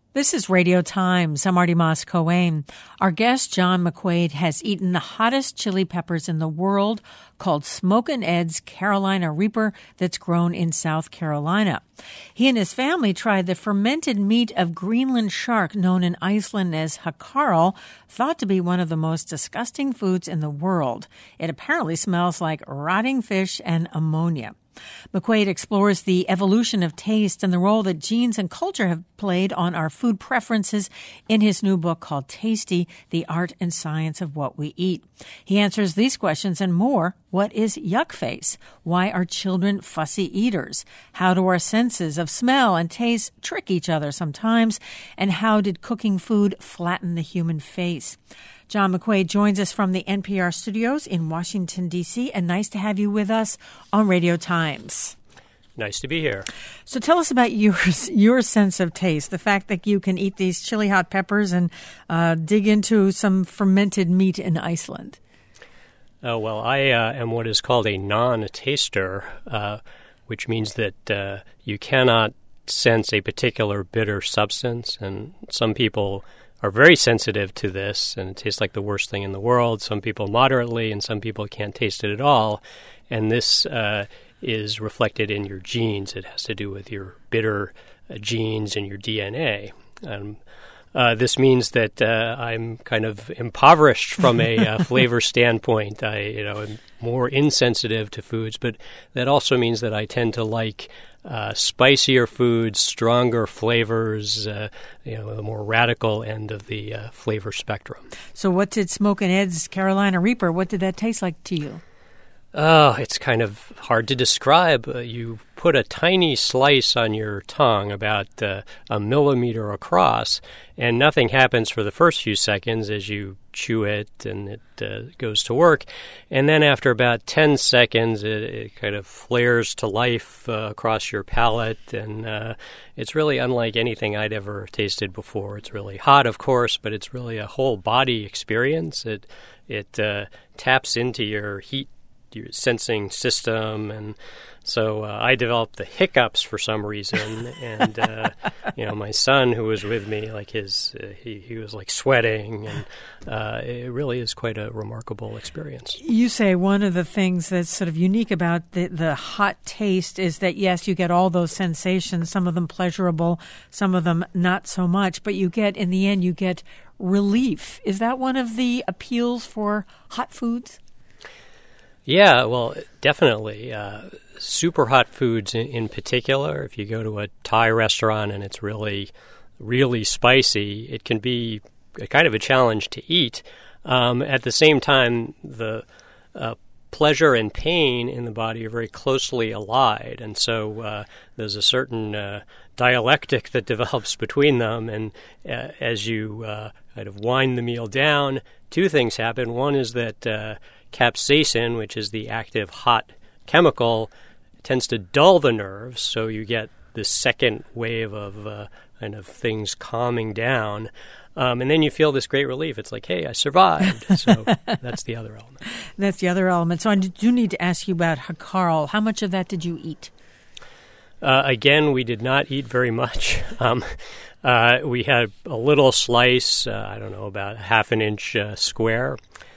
This is Radio Times. I'm Marty Moss-Coane. Our guest, John McQuaid, has eaten the hottest chili peppers in the world, called Smokin' Ed's Carolina Reaper, that's grown in South Carolina. He and his family tried the fermented meat of Greenland shark, known in Iceland as hakarl, thought to be one of the most disgusting foods in the world. It apparently smells like rotting fish and ammonia. McQuaid explores the evolution of taste and the role that genes and culture have played on our food preferences in his new book called Tasty, The Art and Science of What We Eat. He answers these questions and more. What is yuck face? Why are children fussy eaters? How do our senses of smell and taste trick each other sometimes? And how did cooking food flatten the human face? John McQuaid joins us from the NPR studios in Washington, D.C., and nice to have you with us on Radio Times. Nice to be here. So tell us about your sense of taste, the fact that you can eat these chili hot peppers and dig into some fermented meat in Iceland. Well, I am what is called a non-taster, which means that you cannot sense a particular bitter substance, and some people are very sensitive to this, and it tastes like the worst thing in the world. Some people moderately, and some people can't taste it at all. And this is reflected in your genes. It has to do with your bitter genes and your DNA. This means that I'm kind of impoverished from a flavor standpoint. I'm more insensitive to foods, but that also means that I tend to like spicier foods, stronger flavors, the more radical end of the flavor spectrum. So what did Smokin' Ed's Carolina Reaper, what did that taste like to you? Oh, it's kind of hard to describe. You put a tiny slice on your tongue, about a millimeter across, and nothing happens for the first few seconds as you chew it and it goes to work. And then after about 10 seconds, it kind of flares to life across your palate, and it's really unlike anything I'd ever tasted before. It's really hot, of course, but it's really a whole body experience. It taps into your heat, your sensing system, and so I developed the hiccups for some reason, and my son, who was with me, like he was like sweating, and it really is quite a remarkable experience. You say one of the things that's sort of unique about the hot taste is that, yes, you get all those sensations, some of them pleasurable, some of them not so much, but in the end, you get relief. Is that one of the appeals for hot foods? Yeah, well, definitely. Super hot foods in particular. If you go to a Thai restaurant and it's really, really spicy, it can be a kind of a challenge to eat. At the same time, the pleasure and pain in the body are very closely allied, and so there's a certain dialectic that develops between them. And as you kind of wind the meal down, two things happen. One is that capsaicin, which is the active hot chemical, tends to dull the nerves, so you get this second wave of kind of things calming down. And then you feel this great relief. It's like, hey, I survived. So that's the other element. That's the other element. So I do need to ask you about hakarl. How much of that did you eat? Again, we did not eat very much. We had a little slice, about half an inch square.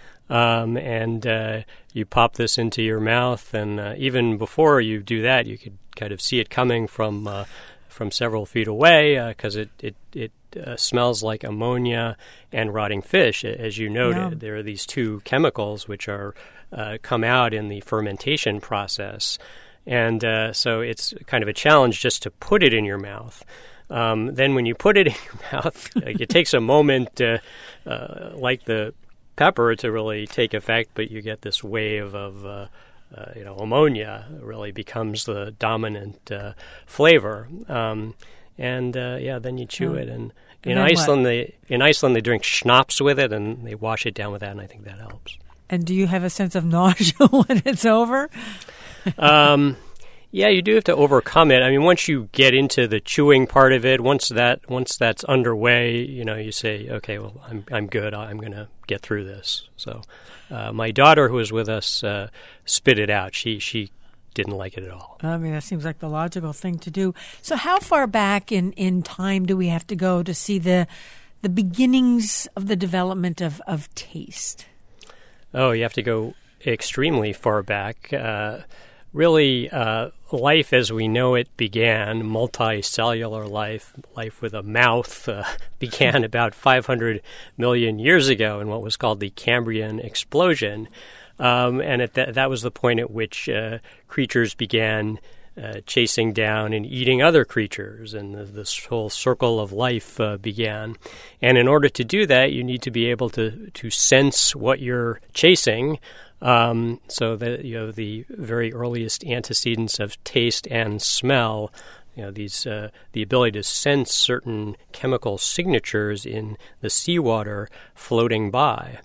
And you pop this into your mouth, and even before you do that, you could kind of see it coming from several feet away, because it smells like ammonia and rotting fish. As you noted, There are these two chemicals which are come out in the fermentation process, and so it's kind of a challenge just to put it in your mouth. Then when you put it in your mouth, it takes a moment, like the pepper, to really take effect, but you get this wave of ammonia really becomes the dominant flavor, and then you chew it. And in Iceland, they drink schnapps with it, and they wash it down with that, and I think that helps. And do you have a sense of nausea when it's over? Yeah, you do have to overcome it. I mean, once you get into the chewing part of it, once that's underway, you say, okay, well, I'm good. I'm going to get through this. So, my daughter, who was with us, spit it out. She didn't like it at all. I mean, that seems like the logical thing to do. So how far back in time do we have to go to see the beginnings of the development of taste? Oh, you have to go extremely far back. Really, life as we know it began, multicellular life with a mouth, began about 500 million years ago in what was called the Cambrian explosion. And that was the point at which creatures began chasing down and eating other creatures, and this whole circle of life began. And in order to do that, you need to be able to sense what you're chasing. So that the very earliest antecedents of taste and smell, these the ability to sense certain chemical signatures in the seawater floating by.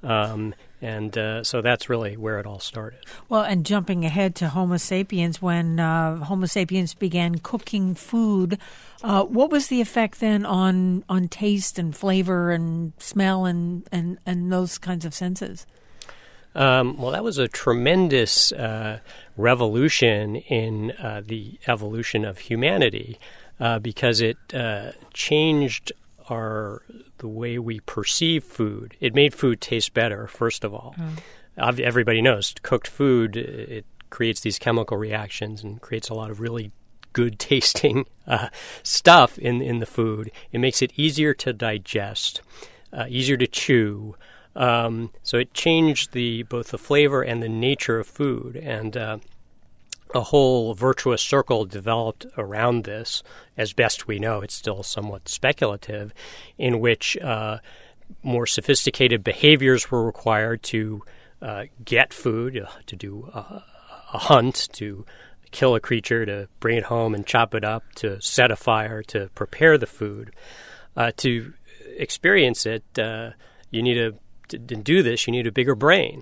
So that's really where it all started. Well, and jumping ahead to Homo sapiens, when Homo sapiens began cooking food, what was the effect then on taste and flavor and smell and those kinds of senses? Well, that was a tremendous revolution in the evolution of humanity because it changed the way we perceive food. It made food taste better, first of all. Everybody knows cooked food, it creates these chemical reactions and creates a lot of really good tasting stuff in the food. It makes it easier to digest, easier to chew. So it changed both the flavor and the nature of food, and a whole virtuous circle developed around this. As best we know, it's still somewhat speculative, in which more sophisticated behaviors were required to get food, to do a hunt, to kill a creature, to bring it home and chop it up, to set a fire, to prepare the food. To experience it, you need to do this, you need a bigger brain.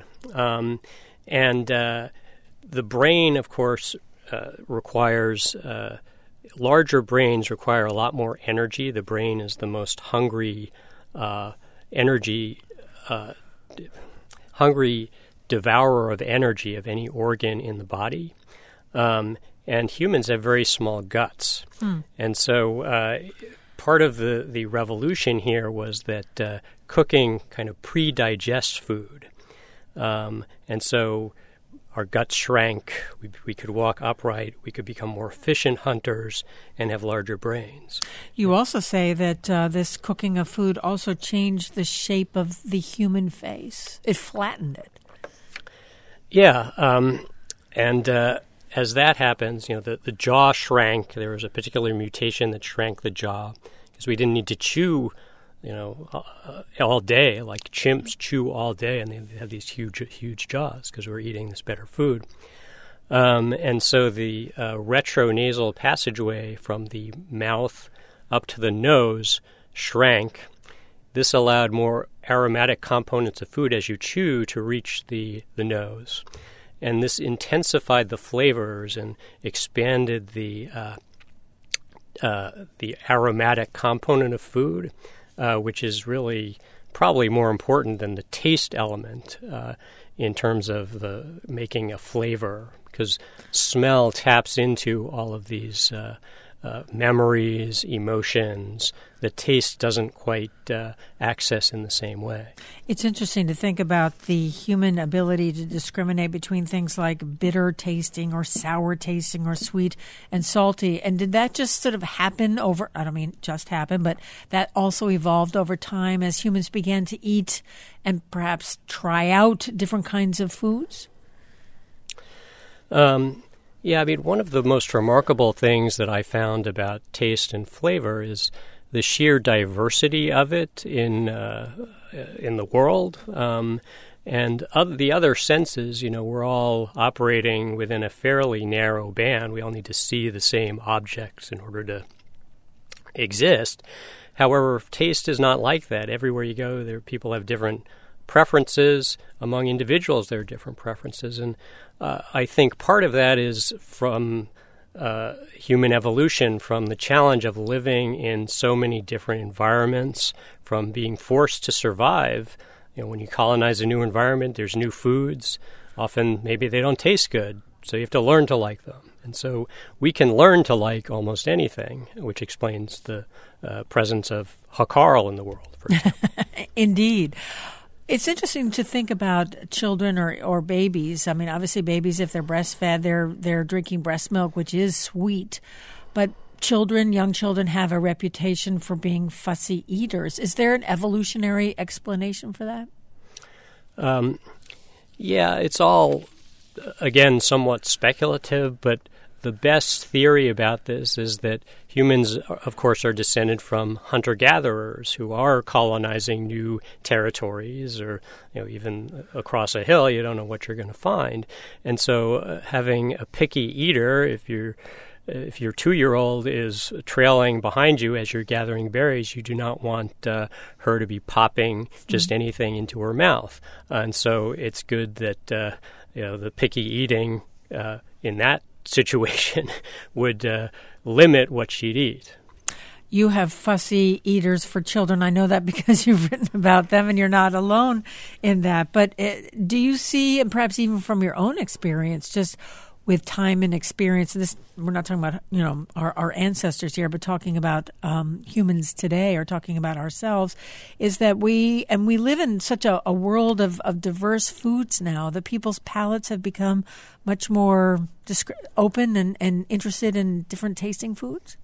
The brain, of course, requires larger brains require a lot more energy. The brain is the most hungry devourer of energy of any organ in the body. And humans have very small guts. And so part of the revolution here was that cooking kind of pre-digests food. And so our guts shrank, we could walk upright, we could become more efficient hunters and have larger brains. You also say that this cooking of food also changed the shape of the human face. It flattened it. Yeah, and as that happens, the jaw shrank. There was a particular mutation that shrank the jaw because we didn't need to chew all day, like chimps chew all day, and they have these huge jaws because we're eating this better food. And so the retronasal passageway from the mouth up to the nose shrank. This allowed more aromatic components of food as you chew to reach the nose. And this intensified the flavors and expanded the aromatic component of food, which is really probably more important than the taste element in terms of the making a flavor, because smell taps into all of these memories, emotions, that taste doesn't quite access in the same way. It's interesting to think about the human ability to discriminate between things like bitter tasting or sour tasting or sweet and salty. And did that just sort of happen over, I don't mean just happen, but that also evolved over time as humans began to eat and perhaps try out different kinds of foods? Yeah, I mean, one of the most remarkable things that I found about taste and flavor is the sheer diversity of it in the world. And the other senses, we're all operating within a fairly narrow band. We all need to see the same objects in order to exist. However, taste is not like that. Everywhere you go, people have different preferences. Among individuals, there are different preferences. And I think part of that is from human evolution, from the challenge of living in so many different environments, from being forced to survive. When you colonize a new environment, there's new foods. Often, maybe they don't taste good. So you have to learn to like them. And so we can learn to like almost anything, which explains the presence of Hakarl in the world, for example. Indeed. It's interesting to think about children or babies. I mean, obviously babies, if they're breastfed, they're drinking breast milk, which is sweet. But young children have a reputation for being fussy eaters. Is there an evolutionary explanation for that? Yeah, it's all, again, somewhat speculative, but the best theory about this is that humans, of course, are descended from hunter-gatherers who are colonizing new territories, or even across a hill, you don't know what you're going to find. And so having a picky eater, if your 2-year-old is trailing behind you as you're gathering berries, you do not want her to be popping just anything into her mouth. And so it's good that the picky eating in that situation would limit what she'd eat. You have fussy eaters for children. I know that because you've written about them, and you're not alone in that. But do you see, and perhaps even from your own experience, just with time and experience, this we're not talking about our ancestors here, but talking about humans today, or talking about ourselves, is that we live in such a world of diverse foods now that people's palates have become much more open and interested in different tasting foods?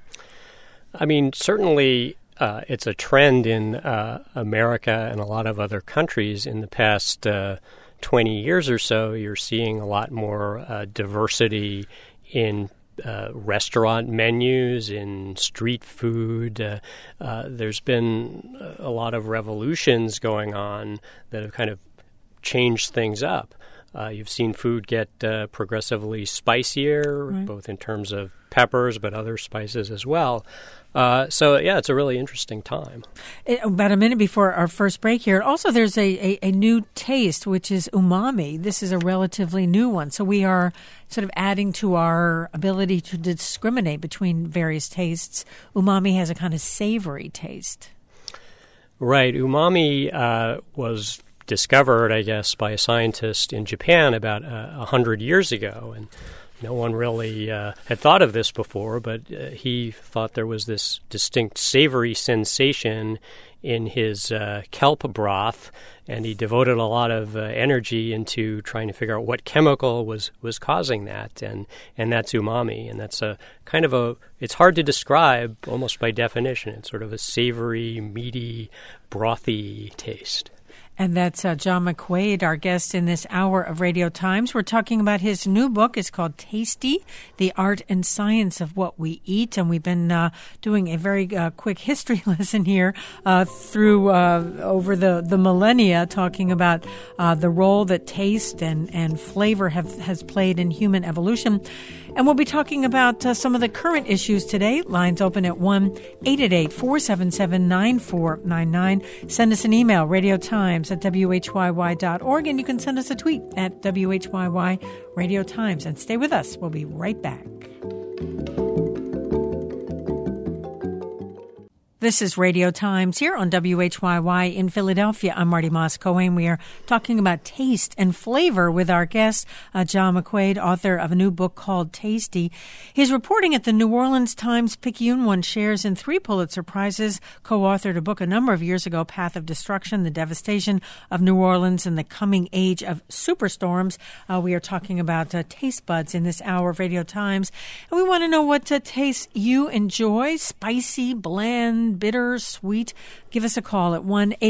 I mean, certainly it's a trend in America and a lot of other countries in the past 20 years or so. You're seeing a lot more diversity in restaurant menus, in street food. There's been a lot of revolutions going on that have kind of changed things up. You've seen food get progressively spicier, right, both in terms of peppers, but other spices as well. So, it's a really interesting time. About a minute before our first break here, also there's a new taste, which is umami. This is a relatively new one. So we are sort of adding to our ability to discriminate between various tastes. Umami has a kind of savory taste. Right. Umami was discovered, I guess, by a scientist in Japan about 100 years ago. And no one really had thought of this before, but he thought there was this distinct savory sensation in his kelp broth, and he devoted a lot of energy into trying to figure out what chemical was causing that, and that's umami. And that's a kind of it's hard to describe almost by definition. It's sort of a savory, meaty, brothy taste. And that's John McQuaid, our guest in this hour of Radio Times. We're talking about his new book. It's called Tasty, The Art and Science of What We Eat. And we've been doing a very quick history lesson here through over the millennia, talking about the role that taste and flavor has played in human evolution. And we'll be talking about some of the current issues today. Lines open at 1-888-477-9499. Send us an email, radiotimes@whyy.org, and you can send us a tweet at WHYY Radio Times. And stay with us. We'll be right back. This is Radio Times here on WHYY in Philadelphia. I'm Marty Moss-Cohen. We are talking about taste and flavor with our guest, John McQuaid, author of a new book called Tasty. He's reporting at the New Orleans Times-Picayune. One shares in 3 Pulitzer Prizes, co-authored a book a number of years ago, Path of Destruction, The Devastation of New Orleans and the Coming Age of Superstorms. We are talking about taste buds in this hour of Radio Times. And we want to know what tastes you enjoy, spicy, bland, bitter, sweet. Give us a call at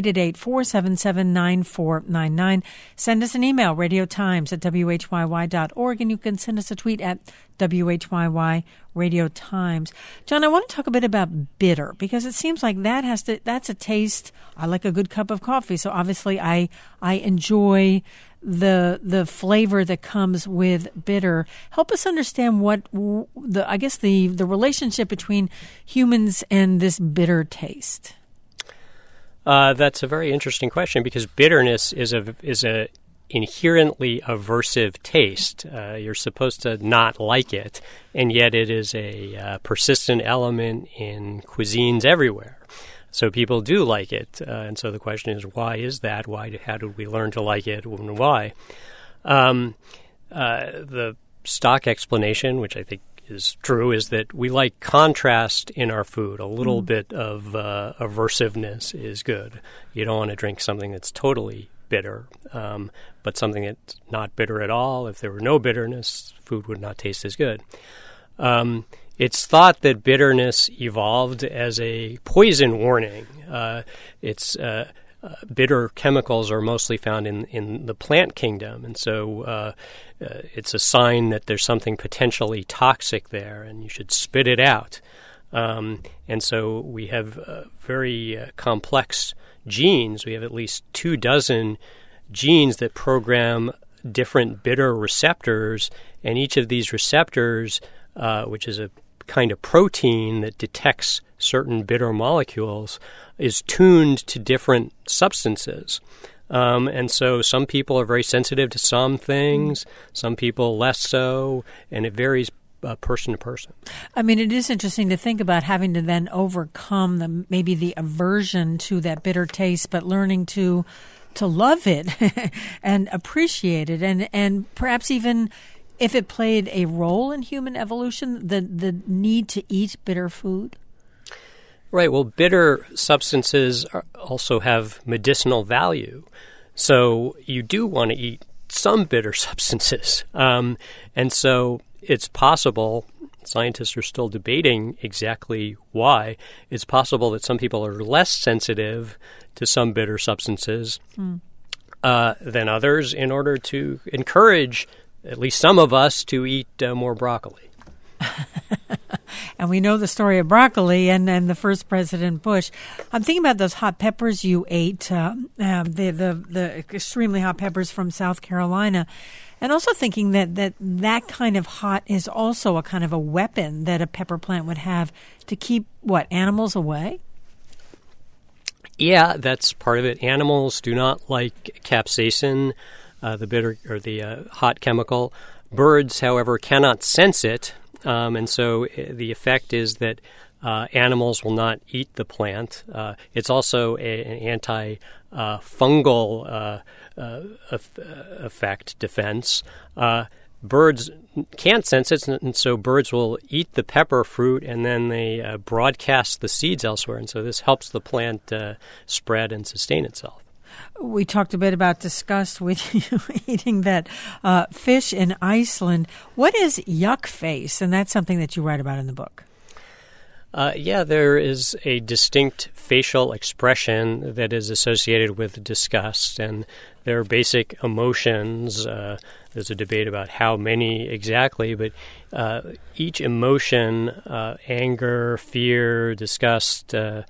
1-888-477-9499. Send us an email, radiotimes@whyy.org, and you can send us a tweet at WHYY Radio Times. John, I want to talk a bit about bitter, because it seems like that's a taste. I like a good cup of coffee, so obviously I enjoy the flavor that comes with bitter. Help us understand what the relationship between humans and this bitter taste. That's a very interesting question, because bitterness is a inherently aversive taste. You're supposed to not like it, and yet it is a persistent element in cuisines everywhere. So people do like it, and so the question is, why is that? How did we learn to like it, and why? The stock explanation, which I think is true, is that we like contrast in our food. A little bit of aversiveness is good. You don't want to drink something that's totally bitter, but something that's not bitter at all. If there were no bitterness, food would not taste as good. It's thought that bitterness evolved as a poison warning. Bitter chemicals are mostly found in the plant kingdom, and so it's a sign that there's something potentially toxic there, and you should spit it out. And so we have very complex genes. We have at least 24 genes that program different bitter receptors, and each of these receptors, which is a kind of protein that detects certain bitter molecules, is tuned to different substances. And so some people are very sensitive to some things, some people less so, and it varies person to person. I mean, it is interesting to think about having to then overcome maybe the aversion to that bitter taste, but learning to love it and appreciate it, and perhaps even if it played a role in human evolution, the need to eat bitter food. Right. Well, bitter substances also have medicinal value. So you do want to eat some bitter substances. And so it's possible, scientists are still debating exactly why, it's possible that some people are less sensitive to some bitter substances than others in order to encourage at least some of us to eat more broccoli. And we know the story of broccoli and the first President Bush. I'm thinking about those hot peppers you ate, the extremely hot peppers from South Carolina, and also thinking that kind of hot is also a kind of a weapon that a pepper plant would have to keep, animals away? Yeah, that's part of it. Animals do not like capsaicin, the bitter or the hot chemical. Birds, however, cannot sense it. And so the effect is that animals will not eat the plant. It's also an anti-fungal effect, defense. Birds can't sense it, and so birds will eat the pepper fruit, and then they broadcast the seeds elsewhere. And so this helps the plant spread and sustain itself. We talked a bit about disgust with you eating that fish in Iceland. What is yuck face? And that's something that you write about in the book. There is a distinct facial expression that is associated with disgust, and there are basic emotions. There's a debate about how many exactly, but each emotion, anger, fear, disgust,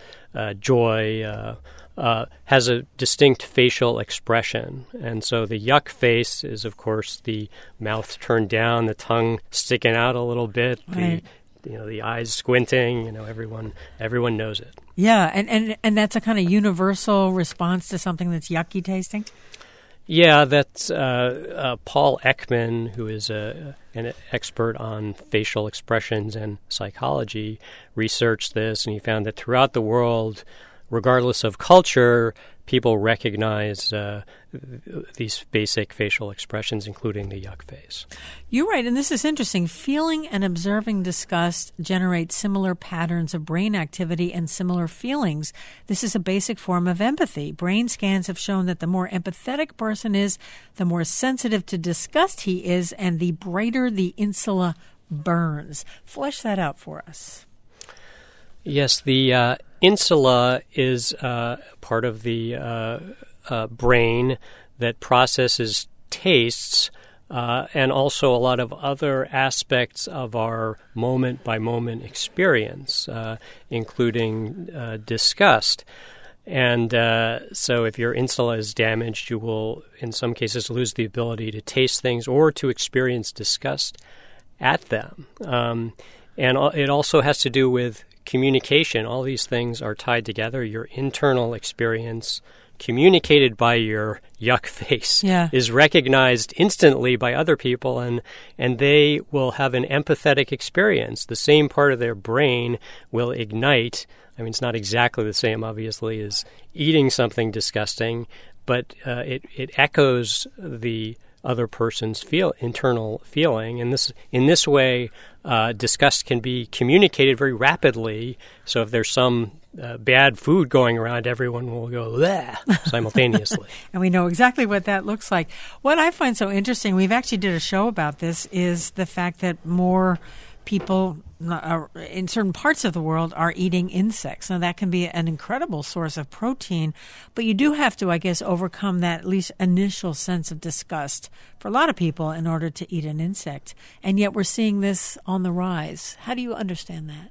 joy, has a distinct facial expression. And so the yuck face is, of course, the mouth turned down, the tongue sticking out a little bit, right. The eyes squinting. Everyone knows it. Yeah, and that's a kind of universal response to something that's yucky tasting? Yeah, that's Paul Ekman, who is an expert on facial expressions and psychology, researched this, and he found that throughout the world, regardless of culture, people recognize these basic facial expressions, including the yuck face. You're right, and this is interesting. Feeling and observing disgust generate similar patterns of brain activity and similar feelings. This is a basic form of empathy. Brain scans have shown that the more empathetic person is, the more sensitive to disgust he is, and the brighter the insula burns. Flesh that out for us. Yes, the insula is part of the brain that processes tastes and also a lot of other aspects of our moment-by-moment experience, including disgust. And so if your insula is damaged, you will, in some cases, lose the ability to taste things or to experience disgust at them. And it also has to do with communication. All these things are tied together. Your internal experience, communicated by your yuck face, is recognized instantly by other people, and they will have an empathetic experience. The same part of their brain will ignite. I mean, it's not exactly the same, obviously, as eating something disgusting, but it echoes the other person's internal feeling. And in this way, disgust can be communicated very rapidly. So if there's some bad food going around, everyone will go bleh simultaneously. And we know exactly what that looks like. What I find so interesting, we've actually did a show about this, is the fact that more people in certain parts of the world are eating insects. Now, that can be an incredible source of protein, but you do have to, I guess, overcome that at least initial sense of disgust for a lot of people in order to eat an insect. And yet we're seeing this on the rise. How do you understand that?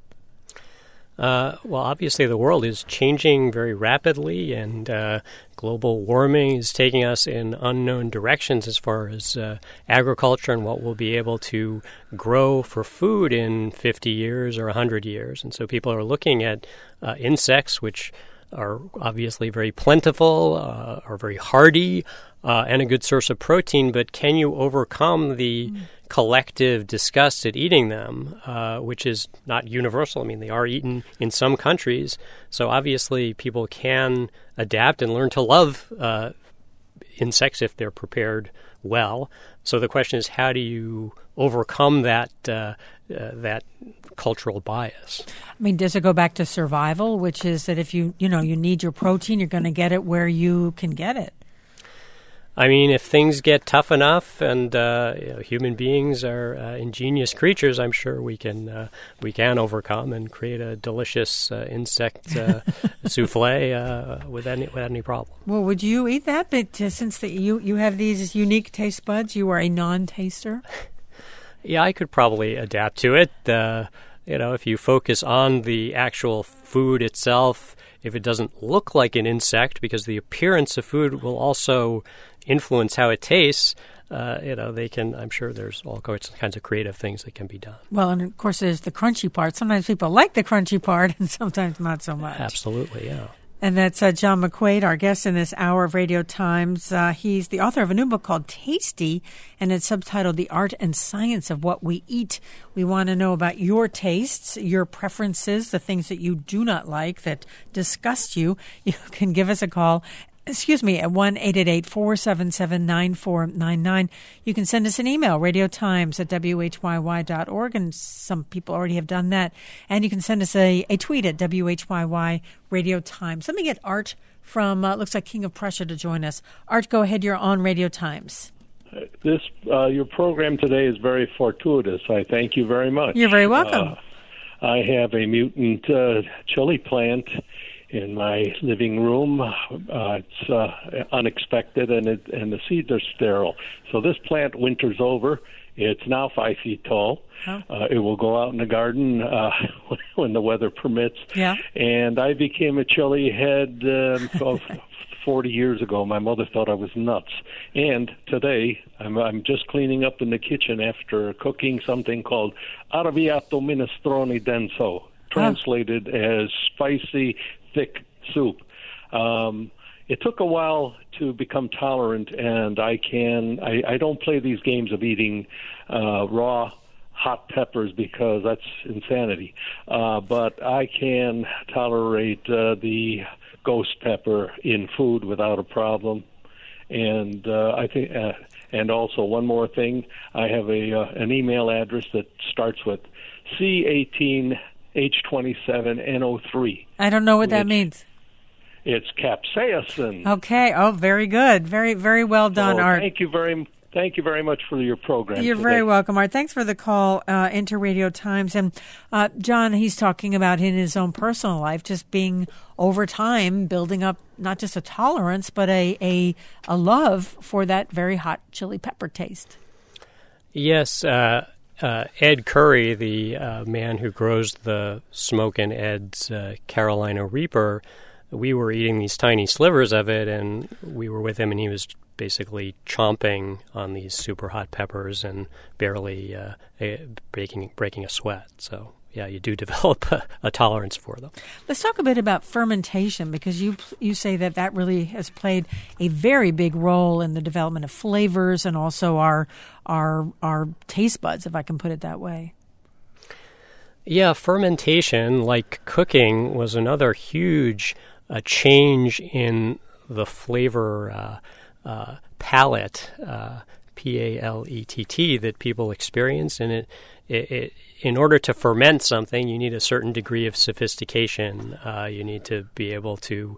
Well, obviously the world is changing very rapidly, and global warming is taking us in unknown directions as far as agriculture and what we'll be able to grow for food in 50 years or 100 years. And so people are looking at insects, which are obviously very plentiful, are very hardy, and a good source of protein, but can you overcome the collective disgust at eating them, which is not universal? I mean, they are eaten in some countries, so obviously people can adapt and learn to love insects if they're prepared well. So the question is, how do you overcome that cultural bias? I mean, does it go back to survival, which is that if you need your protein, you're going to get it where you can get it? I mean, if things get tough enough, and human beings are ingenious creatures, I'm sure we can overcome and create a delicious insect souffle without any problem. Well, would you eat that? But since you have these unique taste buds, you are a non-taster. Yeah, I could probably adapt to it. If you focus on the actual food itself, if it doesn't look like an insect, because the appearance of food will also influence how it tastes, they can, I'm sure there's all kinds of creative things that can be done. Well, and of course there's the crunchy part. Sometimes people like the crunchy part and sometimes not so much. Absolutely, yeah. And that's John McQuaid, our guest in this hour of Radio Times. He's the author of a new book called Tasty, and it's subtitled The Art and Science of What We Eat. We want to know about your tastes, your preferences, the things that you do not like, that disgust you. You can give us a call at 1-888-477-9499. You can send us an email, radiotimes@whyy.org, and some people already have done that. And you can send us a tweet at WHYY Radio Times. Let me get Art from, looks like King of Prussia, to join us. Art, go ahead. You're on Radio Times. Your program today is very fortuitous. I thank you very much. You're very welcome. I have a mutant chili plant in my living room. It's unexpected, and the seeds are sterile. So this plant winters over. It's now 5 feet tall. Oh. It will go out in the garden when the weather permits. Yeah. And I became a chili head 40 years ago. My mother thought I was nuts. And today, I'm just cleaning up in the kitchen after cooking something called arrabbiato minestrone denso, translated as spicy, thick soup. It took a while to become tolerant, and I don't play these games of eating raw hot peppers because that's insanity. But I can tolerate the ghost pepper in food without a problem. And I think, and also one more thing, I have an email address that starts with C18H27NO3. I don't know what that means. It's capsaicin. Okay. Oh, very good. Very, very well done, Art. Thank you very much for your program. You're today. very welcome, Art. Thanks for the call into Radio Times. And John, he's talking about in his own personal life, just being over time building up not just a tolerance, but a love for that very hot chili pepper taste. Yes. Ed Curry, the man who grows the Smokin' Ed's Carolina Reaper, we were eating these tiny slivers of it, and we were with him, and he was basically chomping on these super hot peppers and barely breaking a sweat. So, yeah, you do develop a tolerance for them. Let's talk a bit about fermentation, because you say that really has played a very big role in the development of flavors and also our taste buds, if I can put it that way. Yeah, fermentation, like cooking, was another huge change in the flavor palette P-A-L-E-T-T, that people experience. And it in order to ferment something, you need a certain degree of sophistication. You need to be able to,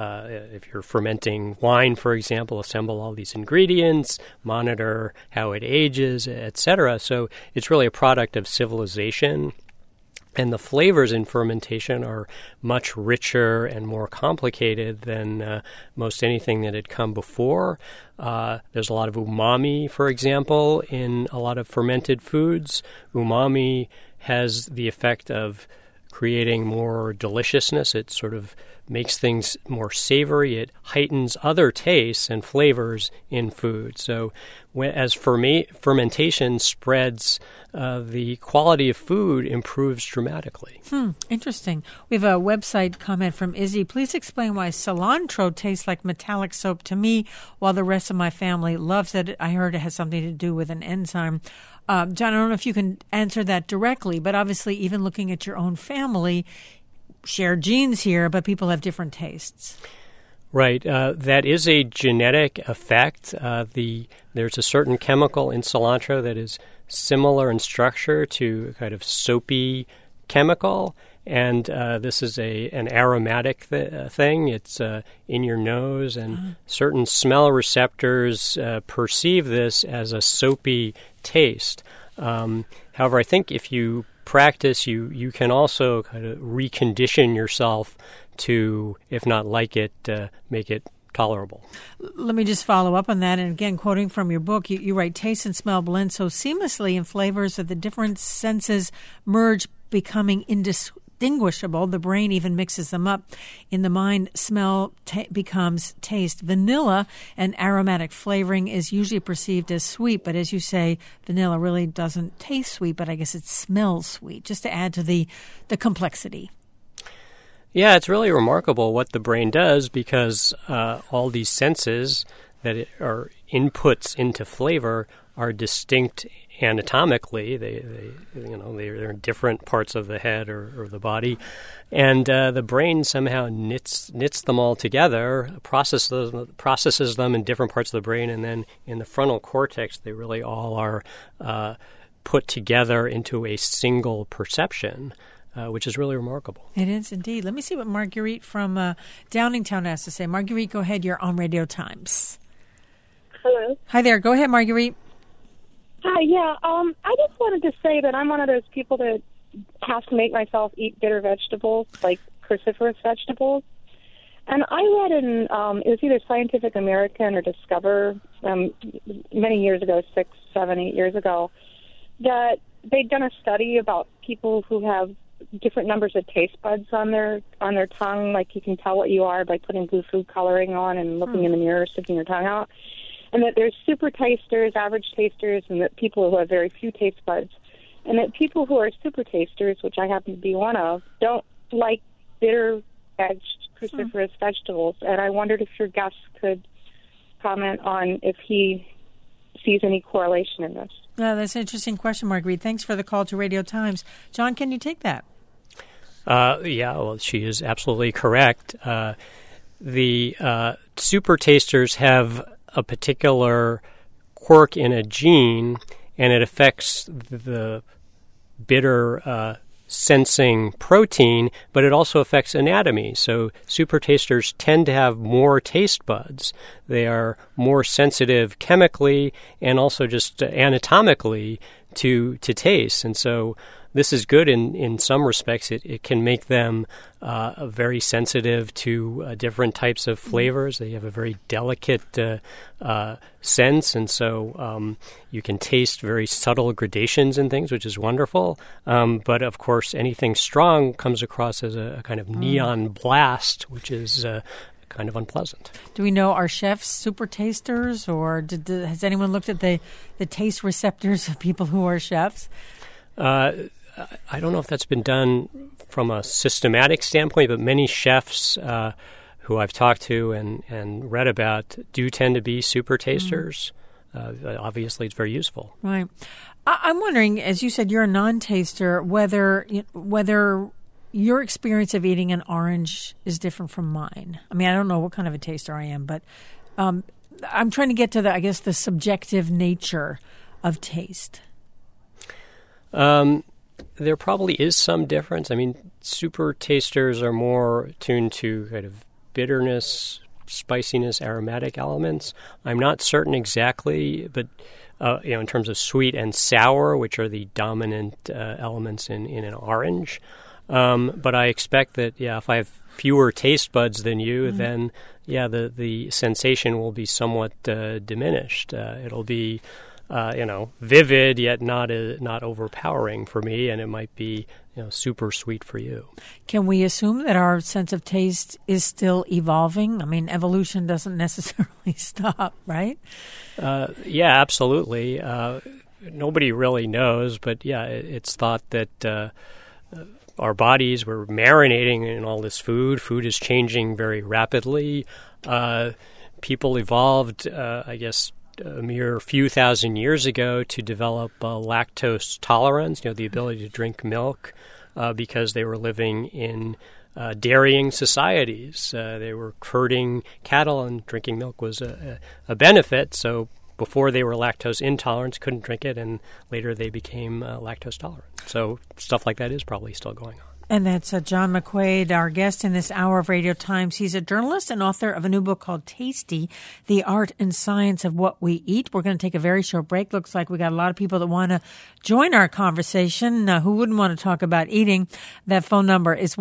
if you're fermenting wine, for example, assemble all these ingredients, monitor how it ages, etc. So it's really a product of civilization. And the flavors in fermentation are much richer and more complicated than most anything that had come before. There's a lot of umami, for example, in a lot of fermented foods. Umami has the effect of creating more deliciousness. It sort of makes things more savory. It heightens other tastes and flavors in food. So as fermentation spreads, the quality of food improves dramatically. Interesting. We have a website comment from Izzy. Please explain why cilantro tastes like metallic soap to me while the rest of my family loves it. I heard it has something to do with an enzyme. John, I don't know if you can answer that directly, but obviously even looking at your own family, shared genes here, but people have different tastes. Right. That is a genetic effect. There's a certain chemical in cilantro that is similar in structure to a kind of soapy chemical, and this is an aromatic thing. It's in your nose, and certain smell receptors perceive this as a soapy taste. However, I think if you practice, you can also kind of recondition yourself to, if not like it, make it tolerable. Let me just follow up on that. And again, quoting from your book, you write, taste and smell blend so seamlessly in flavors that the different senses merge, becoming indistinguishable. The brain even mixes them up. In the mind, smell becomes taste. Vanilla, an aromatic flavoring, is usually perceived as sweet, but as you say, vanilla really doesn't taste sweet, but I guess it smells sweet, just to add to the complexity. Yeah, it's really remarkable what the brain does, because all these senses that are inputs into flavor are distinct anatomically. They're in different parts of the head or the body, and the brain somehow knits them all together, processes them in different parts of the brain, and then in the frontal cortex, they really all are put together into a single perception. Which is really remarkable. It is indeed. Let me see what Marguerite from Downingtown has to say. Marguerite, go ahead. You're on Radio Times. Hello. Hi there. Go ahead, Marguerite. Hi, yeah. I just wanted to say that I'm one of those people that have to make myself eat bitter vegetables, like cruciferous vegetables. And I read in, it was either Scientific American or Discover, many years ago, 6, 7, 8 years ago, that they'd done a study about people who have different numbers of taste buds on their tongue. Like, you can tell what you are by putting blue food coloring on and looking in the mirror, sticking your tongue out. And that there's super tasters, average tasters, and that people who have very few taste buds. And that people who are super tasters, which I happen to be one of, don't like bitter-edged cruciferous vegetables. And I wondered if your guest could comment on if he sees any correlation in this. That's an interesting question, Marguerite. Thanks for the call to Radio Times. John, can you take that? Yeah, well, she is absolutely correct. The super tasters have a particular quirk in a gene, and it affects the bitter sensing protein, but it also affects anatomy. So super tasters tend to have more taste buds. They are more sensitive chemically and also just anatomically to taste. And so this is good in some respects. It can make them very sensitive to different types of flavors. They have a very delicate sense, and so you can taste very subtle gradations in things, which is wonderful. But, of course, anything strong comes across as a kind of neon blast, which is kind of unpleasant. Do we know, are chefs super tasters, or has anyone looked at the taste receptors of people who are chefs? I don't know if that's been done from a systematic standpoint, but many chefs who I've talked to and read about do tend to be super tasters. Obviously, it's very useful. Right. I'm wondering, as you said, you're a non-taster, whether your experience of eating an orange is different from mine. I mean, I don't know what kind of a taster I am, but I'm trying to get to the subjective nature of taste. There probably is some difference. I mean, super tasters are more tuned to kind of bitterness, spiciness, aromatic elements. I'm not certain exactly, but in terms of sweet and sour, which are the dominant elements in an orange. But I expect that, if I have fewer taste buds than you, then, the sensation will be somewhat diminished. It'll be, vivid, yet not overpowering for me, and it might be, super sweet for you. Can we assume that our sense of taste is still evolving? I mean, evolution doesn't necessarily stop, right? Yeah, absolutely. Nobody really knows, but it's thought that our bodies were marinating in all this food. Food is changing very rapidly. People evolved, a mere few thousand years ago to develop lactose tolerance, the ability to drink milk because they were living in dairying societies. They were herding cattle, and drinking milk was a benefit. So before they were lactose intolerant, couldn't drink it, and later they became lactose tolerant. So stuff like that is probably still going on. And that's John McQuaid, our guest in this hour of Radio Times. He's a journalist and author of a new book called Tasty, The Art and Science of What We Eat. We're going to take a very short break. Looks like we got a lot of people that want to join our conversation. Who wouldn't want to talk about eating? That phone number is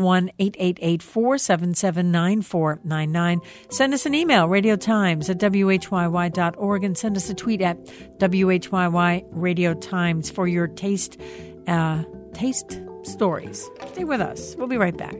1-888-477-9499. Send us an email, radiotimes@whyy.org, and send us a tweet at WHYY Radio Times for your taste stories. Stay with us. We'll be right back.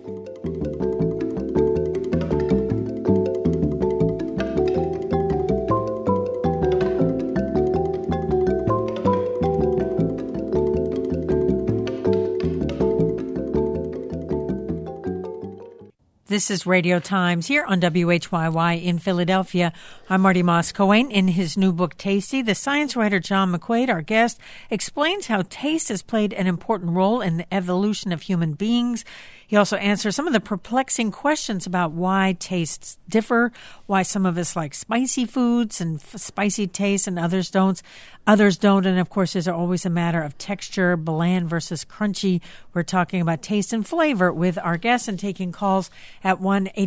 This is Radio Times here on WHYY in Philadelphia. I'm Marty Moss-Coane. In his new book, Tasty, the science writer John McQuaid, our guest, explains how taste has played an important role in the evolution of human beings. He also answers some of the perplexing questions about why tastes differ, why some of us like spicy foods and spicy tastes and others don't. And, of course, there's always a matter of texture, bland versus crunchy. We're talking about taste and flavor with our guests and taking calls at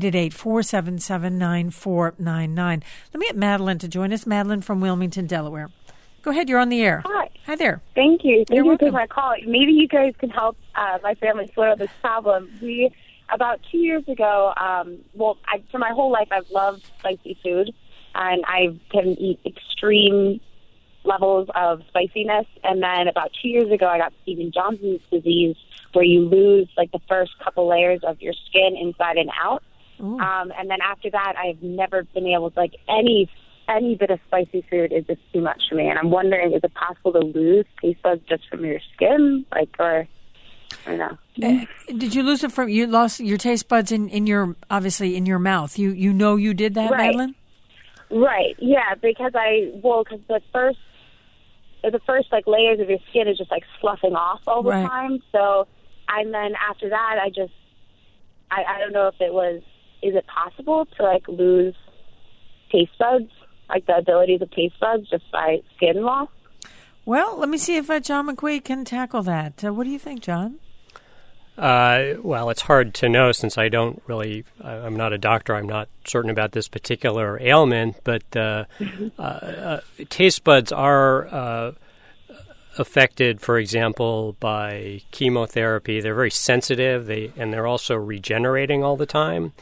1-888-477-9499. Let me get Madeline to join us. Madeline from Wilmington, Delaware. Go ahead. You're on the air. Hi. Hi there. Thank you. Thank You're you welcome. for my call. Maybe you guys can help my family sort out this problem. About 2 years ago, for my whole life, I've loved spicy food, and I can eat extreme levels of spiciness. And then about 2 years ago, I got Stevens-Johnson's disease, where you lose like the first couple layers of your skin inside and out. And then after that, I've never been able to, like, any bit of spicy food is just too much for me. And I'm wondering, is it possible to lose taste buds just from your skin? I don't know. Did you lose it from, you lost your taste buds in your mouth? You know you did that, Right. Madeline? Right, yeah, because the first like layers of your skin is just like sloughing off all the Right. time. So, and then after that, I don't know if is it possible to like lose taste buds, like the abilities of taste buds just by skin loss? Well, let me see if John McQuaid can tackle that. What do you think, John? Well, it's hard to know since I'm not a doctor. I'm not certain about this particular ailment, but taste buds are affected, for example, by chemotherapy. They're very sensitive, and they're also regenerating all the time.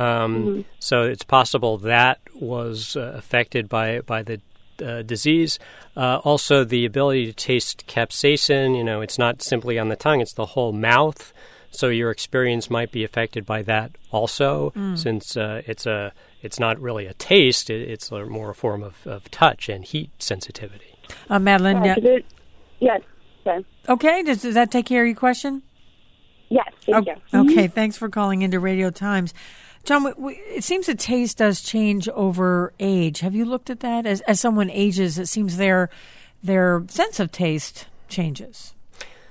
So it's possible that was affected by the disease. Also, the ability to taste capsaicin, it's not simply on the tongue, it's the whole mouth. So your experience might be affected by that also, since it's not really a taste, it's more a form of touch and heat sensitivity. Madeline? Yes. Okay. Okay, does that take care of your question? Yes, thank you. Okay, thanks for calling into Radio Times. John, it seems that taste does change over age. Have you looked at that? As someone ages, it seems their sense of taste changes.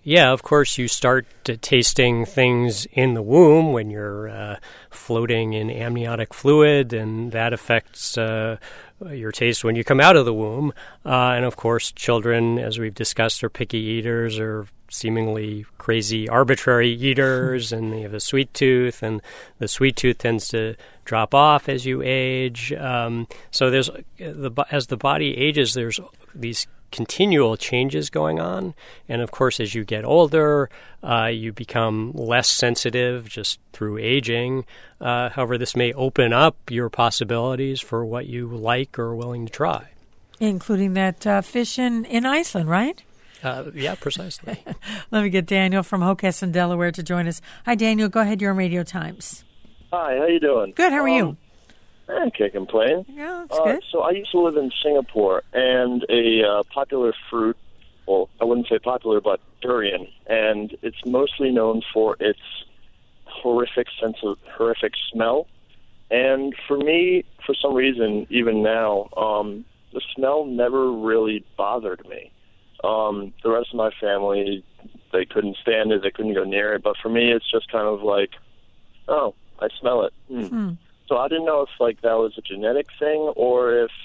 Yeah, of course, you start tasting things in the womb when you're floating in amniotic fluid, and that affects your taste when you come out of the womb. And, of course, children, as we've discussed, are picky eaters or seemingly crazy arbitrary eaters, and they have a sweet tooth, and the sweet tooth tends to drop off as you age. So as the body ages, there's these continual changes going on. And of course, as you get older, you become less sensitive just through aging. However, this may open up your possibilities for what you like or are willing to try. Including that fish in Iceland, right? Yeah, precisely. Let me get Daniel from Hockessin, Delaware, to join us. Hi, Daniel. Go ahead. You're on Radio Times. Hi, how you doing? Good. How are you? I can't complain. Yeah, that's good. So I used to live in Singapore, and a popular fruit, well, I wouldn't say popular, but durian, and it's mostly known for its horrific smell. And for me, for some reason, even now, the smell never really bothered me. The rest of my family, they couldn't stand it, they couldn't go near it, but for me, it's just kind of like, oh, I smell it. So I didn't know if, that was a genetic thing, or if,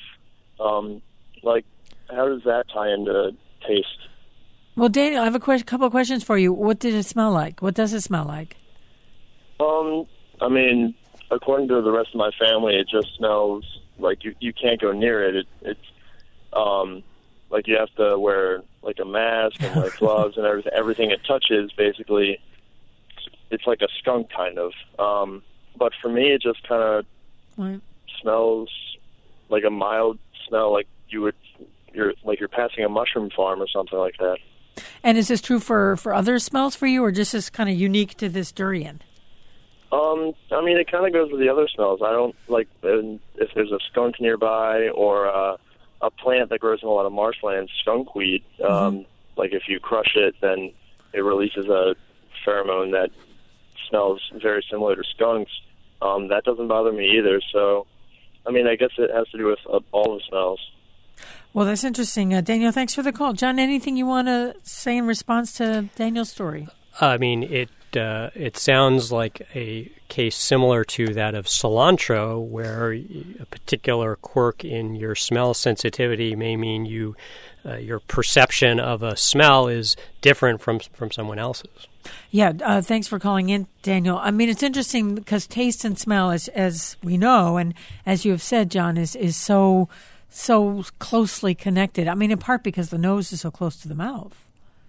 how does that tie into taste? Well, Daniel, I have a couple of questions for you. What did it smell like? What does it smell like? I mean, according to the rest of my family, it just smells like you can't go near it. It's you have to wear, a mask and, gloves and everything. Everything it touches, basically, it's like a skunk, kind of. But for me, it just kind of smells like a mild smell, like you're passing a mushroom farm or something like that. And is this true for other smells for you, or just is kind of unique to this durian? I mean, it kind of goes with the other smells. I don't if there's a skunk nearby or a plant that grows in a lot of marshlands, skunkweed. If you crush it, then it releases a pheromone that smells very similar to skunks. That doesn't bother me either. So, I mean, I guess it has to do with all the smells. Well, that's interesting. Daniel, thanks for the call. John, anything you want to say in response to Daniel's story? I mean, it sounds like a case similar to that of cilantro, where a particular quirk in your smell sensitivity may mean your perception of a smell is different from someone else's. Yeah, thanks for calling in, Daniel. I mean, it's interesting because taste and smell, as we know, and as you have said, John, is so closely connected. I mean, in part because the nose is so close to the mouth.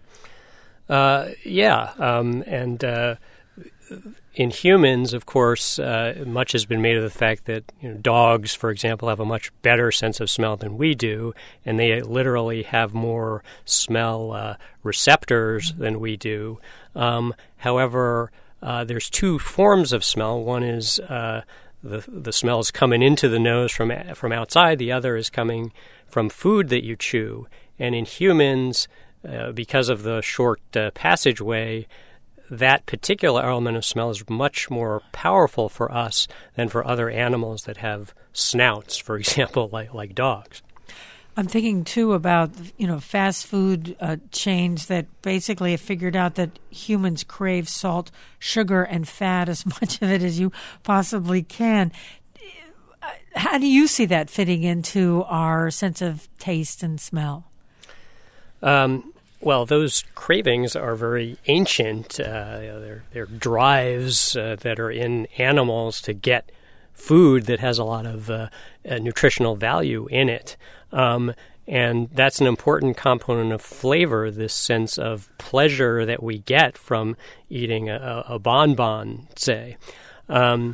In humans, of course, much has been made of the fact that dogs, for example, have a much better sense of smell than we do, and they literally have more smell receptors than we do. However, there's two forms of smell. One is the smell is coming into the nose from outside. The other is coming from food that you chew. And in humans, because of the short passageway, that particular element of smell is much more powerful for us than for other animals that have snouts, for example, like dogs. I'm thinking, too, about, fast food chains that basically have figured out that humans crave salt, sugar, and fat as much of it as you possibly can. How do you see that fitting into our sense of taste and smell? Well, those cravings are very ancient. They're drives that are in animals to get food that has a lot of nutritional value in it. And that's an important component of flavor, this sense of pleasure that we get from eating a bonbon, say. And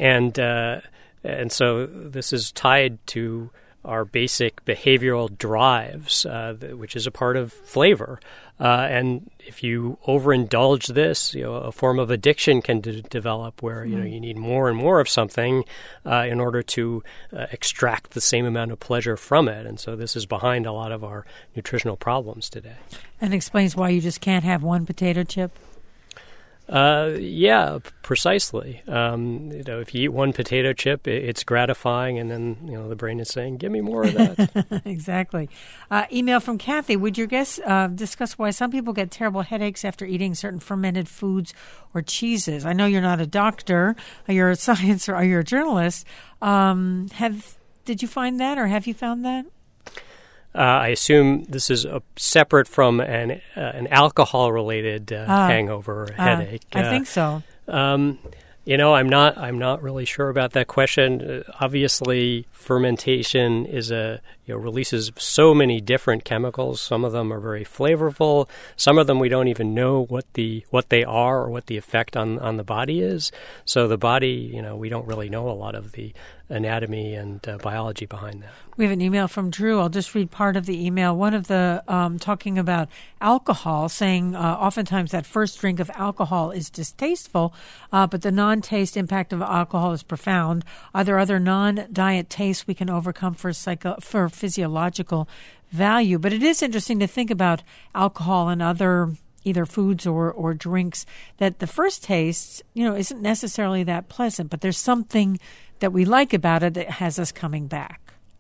so this is tied to our basic behavioral drives, which is a part of flavor. And if you overindulge this, a form of addiction can develop where, you need more and more of something in order to extract the same amount of pleasure from it. And so this is behind a lot of our nutritional problems today. And explains why you just can't have one potato chip? Yeah, precisely. If you eat one potato chip, it's gratifying, and then the brain is saying, "Give me more of that." Exactly. Email from Kathy. Would your guests discuss why some people get terrible headaches after eating certain fermented foods or cheeses? I know you're not a doctor, you're a science, or you're a journalist. Did you find that, or have you found that? I assume this is separate from an alcohol-related hangover or headache. I think so. I'm not really sure about that question. Obviously, fermentation releases so many different chemicals. Some of them are very flavorful. Some of them we don't even know what they are or what the effect on the body is. So the body, we don't really know a lot of the anatomy and biology behind that. We have an email from Drew. I'll just read part of the email. One of the talking about alcohol, saying oftentimes that first drink of alcohol is distasteful, but the non-taste impact of alcohol is profound. Are there other non-diet tastes we can overcome for physiological value? But it is interesting to think about alcohol and other either foods or drinks, that the first taste, isn't necessarily that pleasant, but there's something that we like about it that has us coming back.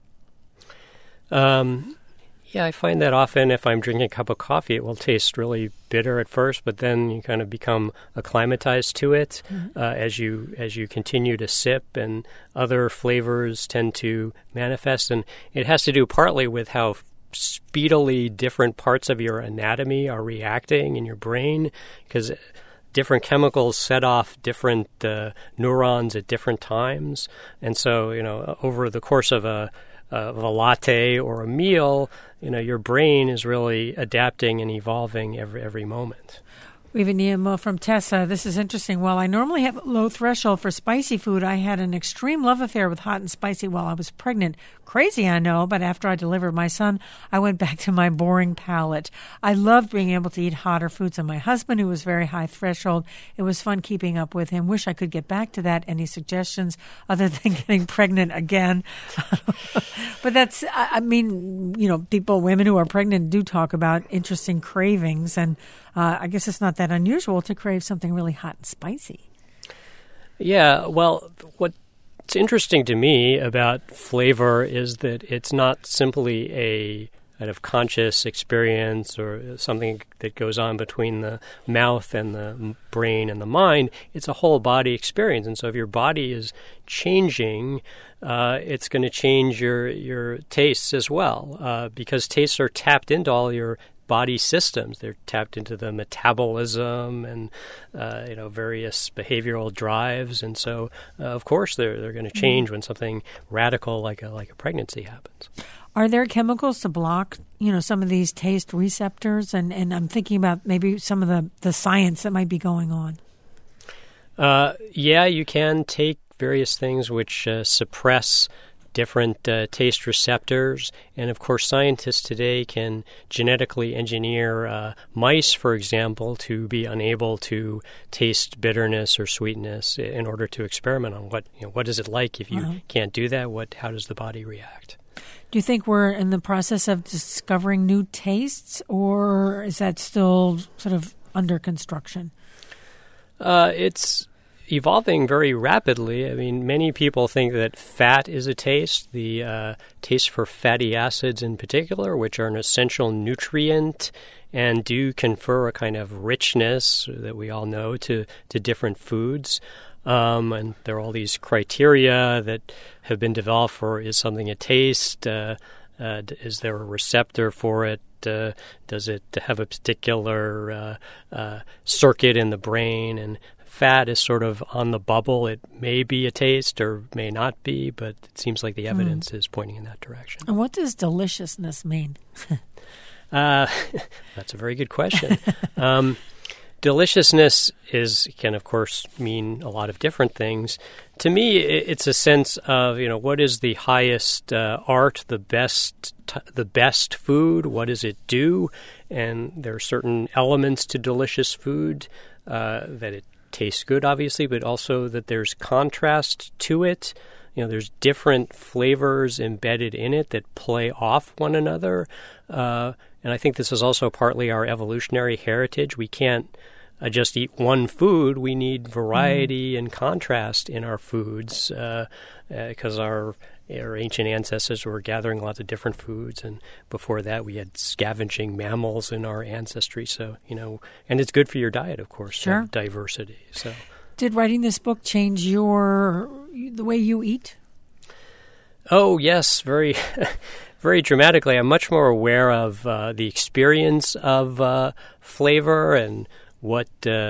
Yeah, I find that often if I'm drinking a cup of coffee, it will taste really bitter at first, but then you kind of become acclimatized to it as you continue to sip, and other flavors tend to manifest. And it has to do partly with how speedily different parts of your anatomy are reacting in your brain, because different chemicals set off different neurons at different times. And so, over the course of a latte or a meal, your brain is really adapting and evolving every moment. We have an email from Tessa. This is interesting. While I normally have a low threshold for spicy food, I had an extreme love affair with hot and spicy while I was pregnant. Crazy, I know, but after I delivered my son, I went back to my boring palate. I loved being able to eat hotter foods than my husband, who was very high threshold. It was fun keeping up with him. Wish I could get back to that. Any suggestions other than getting pregnant again? But that's, women who are pregnant do talk about interesting cravings, and I guess it's not that unusual to crave something really hot and spicy. Yeah, well, what's interesting to me about flavor is that it's not simply a kind of conscious experience or something that goes on between the mouth and the brain and the mind. It's a whole body experience. And so if your body is changing, it's going to change your tastes as well, because tastes are tapped into all your body systems. They're tapped into the metabolism and various behavioral drives, and so of course they're going to change when something radical like a pregnancy happens. Are there chemicals to block some of these taste receptors? And I'm thinking about maybe some of the science that might be going on. Yeah, you can take various things which suppress different taste receptors. And of course, scientists today can genetically engineer mice, for example, to be unable to taste bitterness or sweetness in order to experiment on what is it like if you can't do that? How does the body react? Do you think we're in the process of discovering new tastes, or is that still sort of under construction? It's evolving very rapidly. I mean, many people think that fat is a taste, the taste for fatty acids in particular, which are an essential nutrient and do confer a kind of richness that we all know to different foods. And there are all these criteria that have been developed for, is something a taste? Is there a receptor for it? Does it have a particular circuit in the brain? And fat is sort of on the bubble. It may be a taste or may not be, but it seems like the evidence is pointing in that direction. And what does deliciousness mean? That's a very good question. Deliciousness can, of course, mean a lot of different things. To me, it's a sense of, what is the highest art, the best food? What does it do? And there are certain elements to delicious food that it tastes good, obviously, but also that there's contrast to it. There's different flavors embedded in it that play off one another. And I think this is also partly our evolutionary heritage. We can't just eat one food. We need variety and contrast in our foods because our ancient ancestors were gathering lots of different foods, and before that we had scavenging mammals in our ancestry. So, and it's good for your diet, of course, to have diversity. So, did writing this book change the way you eat? Oh, yes, very, very dramatically. I'm much more aware of the experience of flavor and what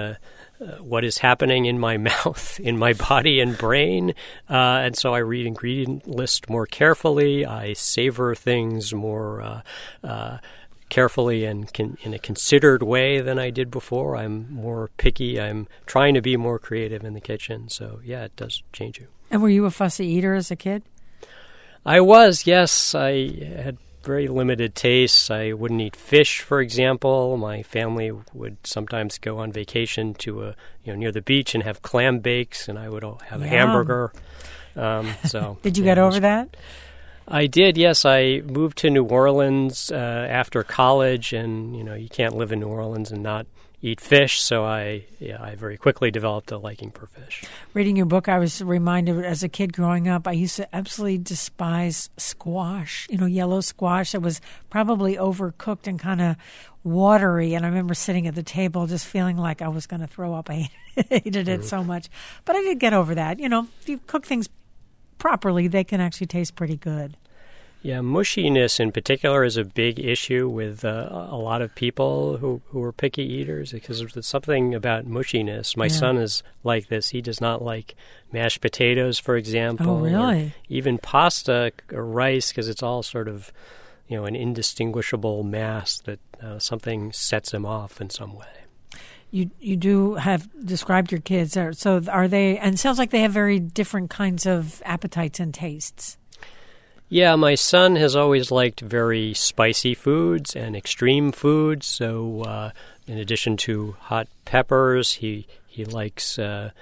is happening in my mouth, in my body and brain. And so I read ingredient list more carefully. I savor things more carefully and in a considered way than I did before. I'm more picky. I'm trying to be more creative in the kitchen. So, yeah, it does change you. And were you a fussy eater as a kid? I was, yes. I had very limited tastes. I wouldn't eat fish, for example. My family would sometimes go on vacation to near the beach and have clam bakes, and I would have a hamburger. So did you get over that? I did, yes. I moved to New Orleans after college, and you can't live in New Orleans and not eat fish, so I very quickly developed a liking for fish. Reading your book, I was reminded as a kid growing up, I used to absolutely despise squash, yellow squash that was probably overcooked and kind of watery. And I remember sitting at the table just feeling like I was going to throw up. I hated it so much. But I did get over that. If you cook things properly, they can actually taste pretty good. Yeah, mushiness in particular is a big issue with a lot of people who are picky eaters because there's something about mushiness. My son is like this. He does not like mashed potatoes, for example. Oh, really? Or even pasta or rice because it's all sort of, an indistinguishable mass that something sets him off in some way. You do have described your kids. So are they, and it sounds like they have very different kinds of appetites and tastes. Yeah, my son has always liked very spicy foods and extreme foods. So in addition to hot peppers, he likes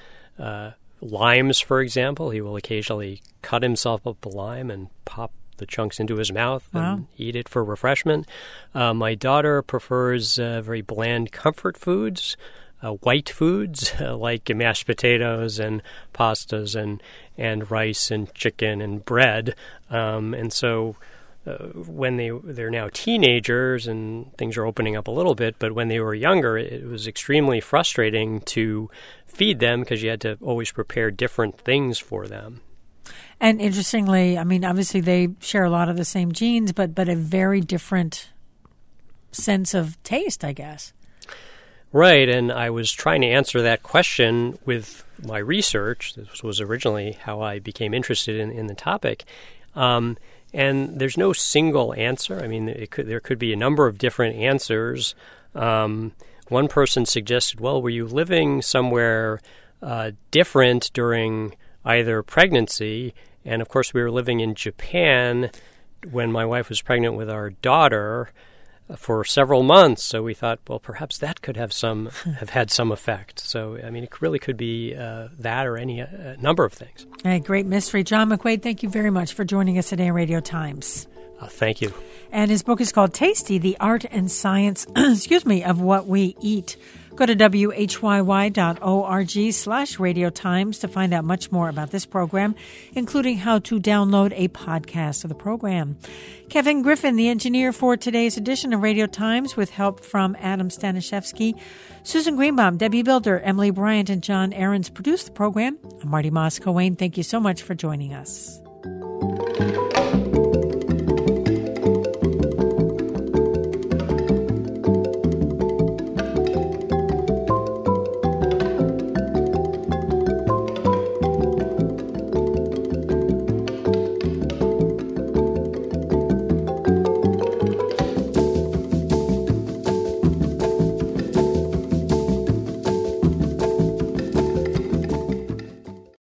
limes, for example. He will occasionally cut himself up a lime and pop the chunks into his mouth and eat it for refreshment. My daughter prefers very bland comfort foods, white foods like mashed potatoes and pastas and rice and chicken and bread. And so when they're now teenagers and things are opening up a little bit, but when they were younger, it was extremely frustrating to feed them because you had to always prepare different things for them. And interestingly, obviously they share a lot of the same genes, but a very different sense of taste, I guess. Right, and I was trying to answer that question with my research. This was originally how I became interested in the topic. And there's no single answer. There could be a number of different answers. One person suggested, well, were you living somewhere different during either pregnancy? And, of course, we were living in Japan when my wife was pregnant with our daughter for several months, so we thought, well, perhaps that could have had some effect. So, it really could be that or any number of things. Hey, great mystery. John McQuaid, thank you very much for joining us today on Radio Times. Thank you. And his book is called Tasty, The Art and Science, of What We Eat. Go to whyy.org/Radio Times to find out much more about this program, including how to download a podcast of the program. Kevin Griffin, the engineer for today's edition of Radio Times, with help from Adam Staniszewski. Susan Greenbaum, Debbie Builder, Emily Bryant, and John Ahrens produced the program. I'm Marty Moss-Coane. Thank you so much for joining us.